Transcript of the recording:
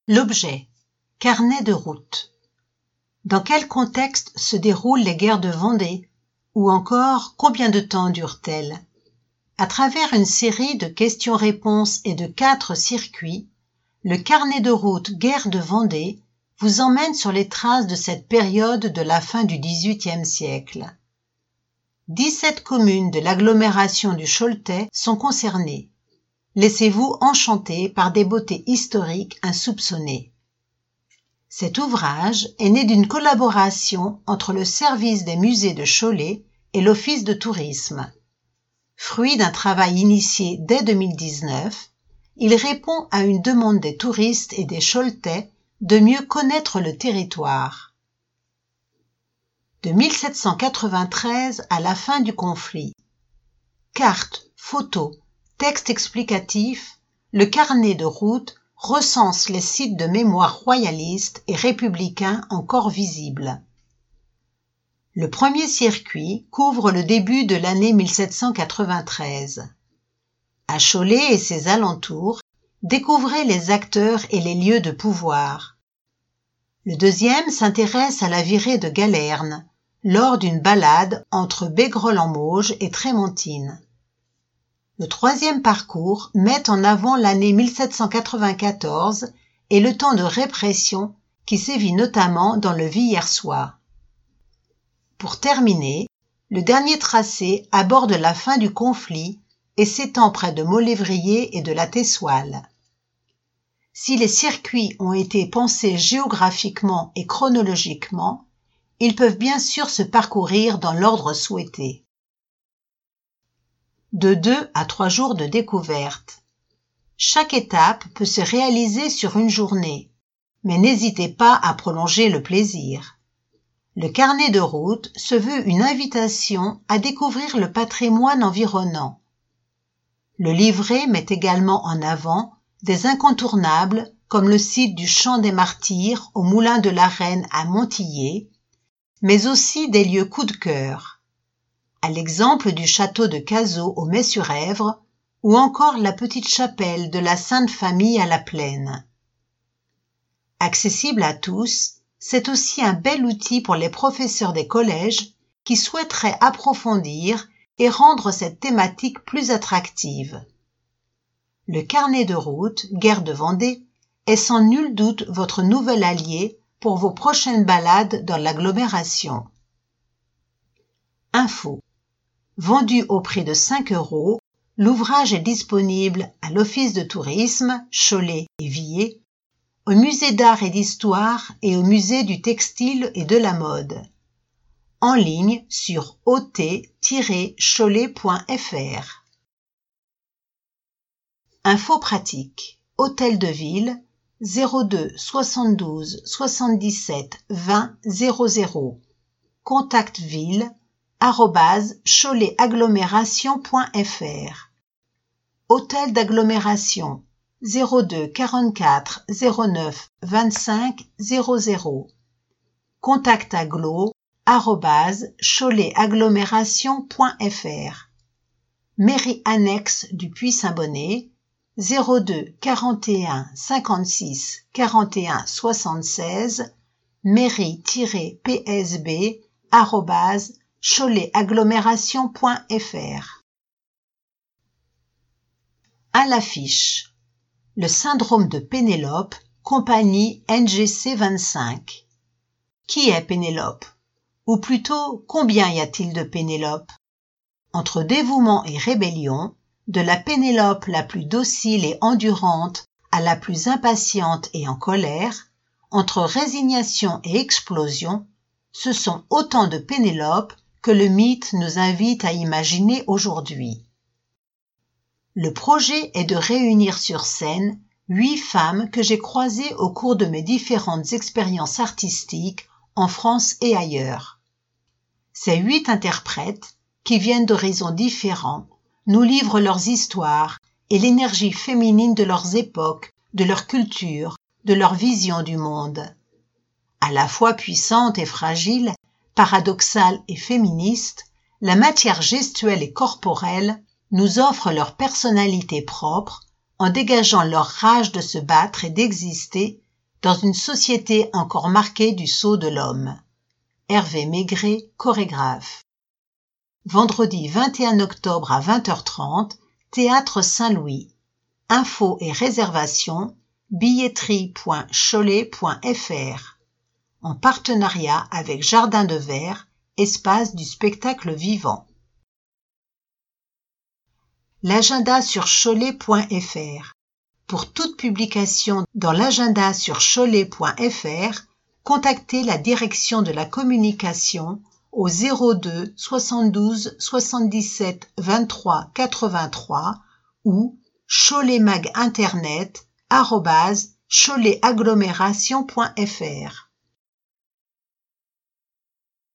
L'objet. Carnet de route. Dans quel contexte se déroulent les guerres de Vendée? Ou encore, combien de temps durent-elles? À travers une série de questions-réponses et de 4 circuits, le carnet de route Guerre de Vendée vous emmène sur les traces de cette période de la fin du XVIIIe siècle. 17 communes de l'agglomération du Choletais sont concernées. Laissez-vous enchanter par des beautés historiques insoupçonnées. Cet ouvrage est né d'une collaboration entre le service des musées de Cholet et l'office de tourisme. Fruit d'un travail initié dès 2019, il répond à une demande des touristes et des Choletais de mieux connaître le territoire. De 1793 à la fin du conflit. Cartes, photos, texte explicatif, le carnet de route recense les sites de mémoire royalistes et républicains encore visibles. Le premier circuit couvre le début de l'année 1793. À Cholet et ses alentours, découvrez les acteurs et les lieux de pouvoir. Le deuxième s'intéresse à la virée de Galerne, lors d'une balade entre Bégrol-en-Mauges et Trémentines. Le troisième parcours met en avant l'année 1794 et le temps de répression qui sévit notamment dans le Villiersois. Pour terminer, le dernier tracé aborde la fin du conflit et s'étend près de Maulévrier et de la Tessoile. Si les circuits ont été pensés géographiquement et chronologiquement, ils peuvent bien sûr se parcourir dans l'ordre souhaité. De 2 à 3 jours de découverte. Chaque étape peut se réaliser sur une journée, mais n'hésitez pas à prolonger le plaisir. Le carnet de route se veut une invitation à découvrir le patrimoine environnant. Le livret met également en avant des incontournables comme le site du Champ des Martyrs au Moulin de la Reine à Montillet, mais aussi des lieux coup de cœur, à l'exemple du château de Cazaux au Mai-sur-Èvre ou encore la petite chapelle de la Sainte Famille à la Plaine. Accessible à tous, c'est aussi un bel outil pour les professeurs des collèges qui souhaiteraient approfondir et rendre cette thématique plus attractive. Le carnet de route Guerre de Vendée est sans nul doute votre nouvel allié pour vos prochaines balades dans l'agglomération. Info. Vendu au prix de 5 €, l'ouvrage est disponible à l'Office de tourisme, Cholet et Villers, au Musée d'art et d'histoire et au Musée du textile et de la mode. En ligne sur ot-cholet.fr. Info pratique. Hôtel de Ville 02 72 77 20 00. Contact ville @cholet-agglomération.fr. Hôtel d'agglomération 02 44 09 25 00. Contact agglo @cholet-agglomération.fr. Mairie annexe du Puy-Saint-Bonnet 02 41 56 41 76. mairie-psb@cholet-agglomération.fr. À l'affiche. Le syndrome de Pénélope, compagnie NGC 25. Qui est Pénélope? Ou plutôt, combien y a-t-il de Pénélope? Entre dévouement et rébellion, de la Pénélope la plus docile et endurante à la plus impatiente et en colère, entre résignation et explosion, ce sont autant de Pénélope que le mythe nous invite à imaginer aujourd'hui. Le projet est de réunir sur scène 8 femmes que j'ai croisées au cours de mes différentes expériences artistiques en France et ailleurs. Ces 8 interprètes, qui viennent d'horizons différents, nous livrent leurs histoires et l'énergie féminine de leurs époques, de leur culture, de leur vision du monde. À la fois puissante et fragile, paradoxale et féministe, la matière gestuelle et corporelle nous offre leur personnalité propre en dégageant leur rage de se battre et d'exister dans une société encore marquée du sceau de l'homme. Hervé Maigret, chorégraphe. Vendredi 21 octobre à 20h30, Théâtre Saint-Louis. Infos et réservations, billetterie.cholet.fr. En partenariat avec Jardin de Verre, espace du spectacle vivant. L'agenda sur cholet.fr. Pour toute publication dans l'agenda sur cholet.fr, contactez la direction de la communication au 02 72 77 23 83 ou choletmaginternet@choletagglomération.fr.